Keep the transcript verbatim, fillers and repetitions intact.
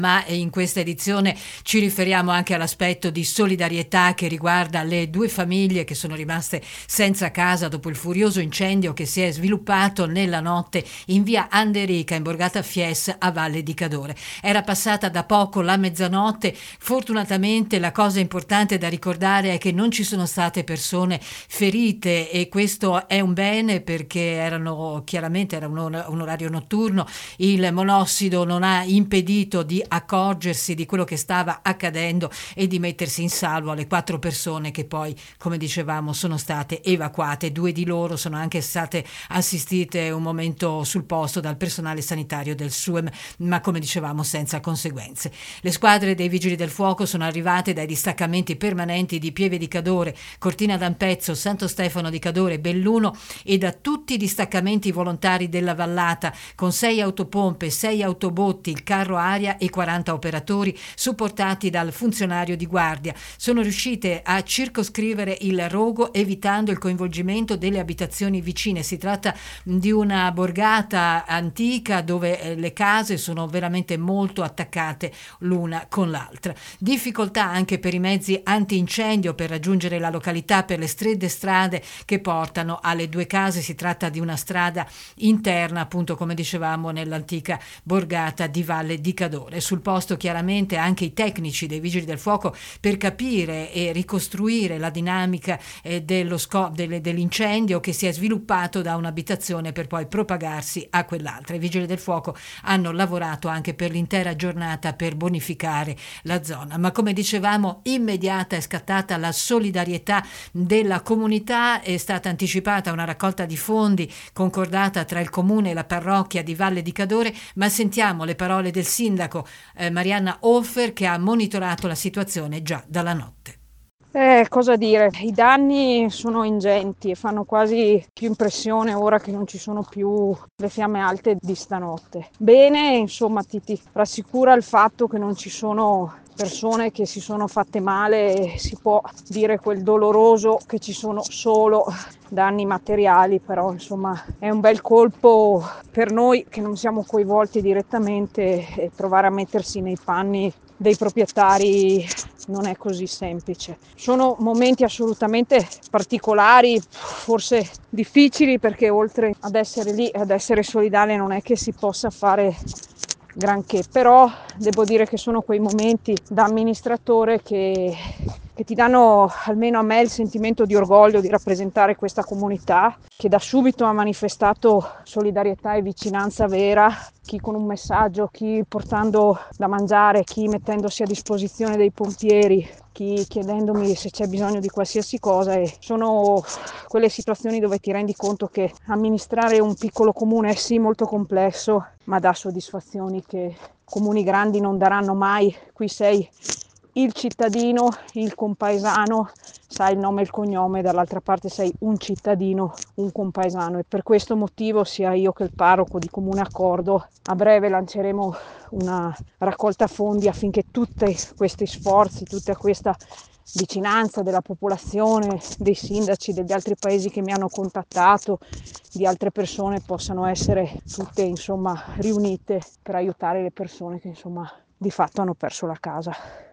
Ma in questa edizione ci riferiamo anche all'aspetto di solidarietà che riguarda le due famiglie che sono rimaste senza casa dopo il furioso incendio che si è sviluppato nella notte in via Anderica in borgata Fies a Valle di Cadore. Era passata da poco la mezzanotte. Fortunatamente la cosa importante da ricordare è che non ci sono state persone ferite, e questo è un bene, perché erano chiaramente era un, or- un orario notturno. Il monossido non ha impedito di accorgersi di quello che stava accadendo e di mettersi in salvo alle quattro persone che poi, come dicevamo, sono state evacuate. Due di loro sono anche state assistite un momento sul posto dal personale sanitario del S U E M, ma come dicevamo senza conseguenze. Le squadre dei Vigili del Fuoco sono arrivate dai distaccamenti permanenti di Pieve di Cadore, Cortina d'Ampezzo, Santo Stefano di Cadore, Belluno e da tutti i distaccamenti volontari della Vallata, con sei autopompe, sei autobotti, il carro aria e quaranta operatori supportati dal funzionario di guardia. Sono riuscite a circoscrivere il rogo evitando il coinvolgimento delle abitazioni vicine. Si tratta di una borgata antica dove le case sono veramente molto attaccate l'una con l'altra. Difficoltà anche per i mezzi antincendio per raggiungere la località per le strette strade che portano alle due case. Si tratta di una strada interna, appunto come dicevamo, nell'antica borgata di Valle di Cadore. Sul posto chiaramente anche i tecnici dei Vigili del Fuoco per capire e ricostruire la dinamica eh, dello sco- delle, dell'incendio che si è sviluppato da un'abitazione per poi propagarsi a quell'altra. I Vigili del Fuoco hanno lavorato anche per l'intera giornata per bonificare la zona, ma come dicevamo immediata è scattata la solidarietà della comunità. È stata anticipata una raccolta di fondi concordata tra il comune e la parrocchia di Valle di Cadore, ma sentiamo le parole del sindaco eh, Marianna Hofer, che ha monitorato la situazione già dalla notte. Eh, cosa dire, i danni sono ingenti e fanno quasi più impressione ora che non ci sono più le fiamme alte di stanotte. Bene, insomma, ti, ti rassicura il fatto che non ci sono persone che si sono fatte male, e si può dire quel doloroso che ci sono solo danni materiali, però insomma è un bel colpo per noi che non siamo coinvolti direttamente, e provare a mettersi nei panni dei proprietari non è così semplice. Sono momenti assolutamente particolari, forse difficili, perché oltre ad essere lì, ad essere solidale, non è che si possa fare granché, però devo dire che sono quei momenti da amministratore che, che ti danno, almeno a me, il sentimento di orgoglio di rappresentare questa comunità che da subito ha manifestato solidarietà e vicinanza vera, chi con un messaggio, chi portando da mangiare, chi mettendosi a disposizione dei pompieri, chi chiedendomi se c'è bisogno di qualsiasi cosa. E sono quelle situazioni dove ti rendi conto che amministrare un piccolo comune è sì molto complesso, ma dà soddisfazioni che comuni grandi non daranno mai. Qui sei il cittadino, il compaesano, sai il nome e il cognome, dall'altra parte sei un cittadino, un compaesano, e per questo motivo sia io che il parroco di Comune Accordo a breve lanceremo una raccolta fondi affinché tutti questi sforzi, tutta questa vicinanza della popolazione, dei sindaci degli altri paesi che mi hanno contattato, di altre persone, possano essere tutte insomma riunite per aiutare le persone che insomma di fatto hanno perso la casa.